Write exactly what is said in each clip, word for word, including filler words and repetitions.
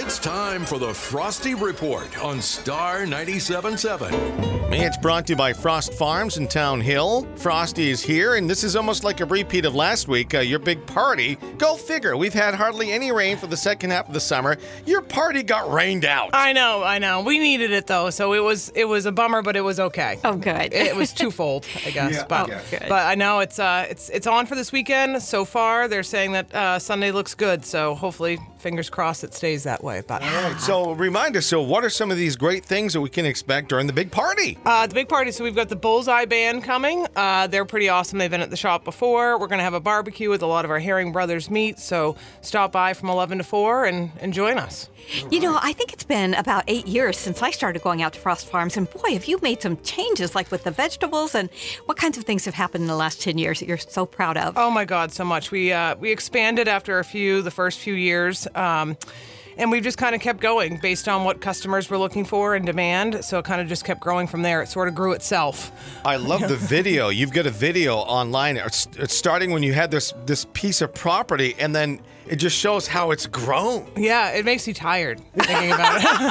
It's time for the Frosty Report on Star ninety-seven point seven. It's brought to you by Frost Farms in Town Hill. Frosty is here, and this is almost like a repeat of last week, uh, your big party. Go figure. We've had hardly any rain for the second half of the summer. Your party got rained out. I know, I know. We needed it, though, so it was it was a bummer, but it was okay. Oh, good. It was twofold, I guess. Yeah, but yeah. Good. but I know it's uh it's it's on for this weekend so far. They're saying that uh, Sunday looks good, so hopefully, fingers crossed, it stays that way. But All right, so remind us, so what are some of these great things that we can expect during the big party? Uh, the big party, so we've got the Bullseye Band coming. Uh, they're pretty awesome. They've been at the shop before. We're going to have a barbecue with a lot of our Herring Brothers meat, so stop by from eleven to four and, and join us. You know, I think it's been about eight years since I started going out to Frost Farms, and boy, have you made some changes, like with the vegetables, and what kinds of things have happened in the last ten years that you're so proud of? Oh my God, so much. We uh, we expanded after a few, the first few years. Um, And we've just kind of kept going based on what customers were looking for and demand. So it kind of just kept growing from there. It sort of grew itself. I love the video. You've got a video online. It's, it's starting when you had this this piece of property, and then it just shows how it's grown. Yeah, it makes you tired thinking about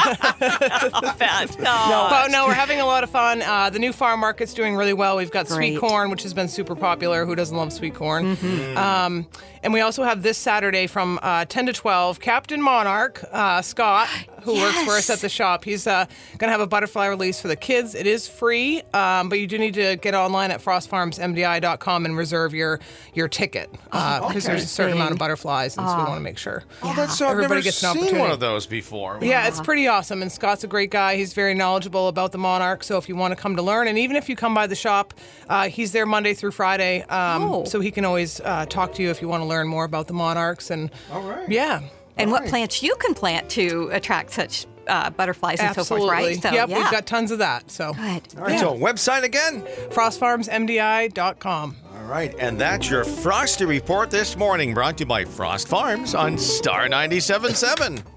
it. Bad. No, but no, we're having a lot of fun. Uh, the new farm market's doing really well. We've got sweet Great. corn, which has been super popular. Who doesn't love sweet corn? Mm-hmm. Um, and we also have this Saturday from uh, ten to twelve, Captain Monarch, uh, Scott, who Yes. works for us at the shop. He's uh, going to have a butterfly release for the kids. It is free, um, but you do need to get online at frost farms m d i dot com and reserve your, your ticket because uh, okay. there's a certain amount of Thing. butterflies, and so we want to make sure. Oh, that's so I've Everybody never gets an seen opportunity. one of those before. Yeah, it's pretty awesome. And Scott's a great guy. He's very knowledgeable about the Monarch. So if you want to come to learn, and even if you come by the shop, uh, he's there Monday through Friday. Um, Oh. So he can always uh, talk to you if you want to learn more about the Monarchs. And All right. yeah. And All what right. plants you can plant to attract such uh, butterflies and Absolutely. so forth, right? So, yep, yeah. we've got tons of that. So Good. All right, Yeah. so website again? frost farms m d i dot com. All right, and that's your Frosty Report this morning, brought to you by Frost Farms on Star ninety-seven point seven.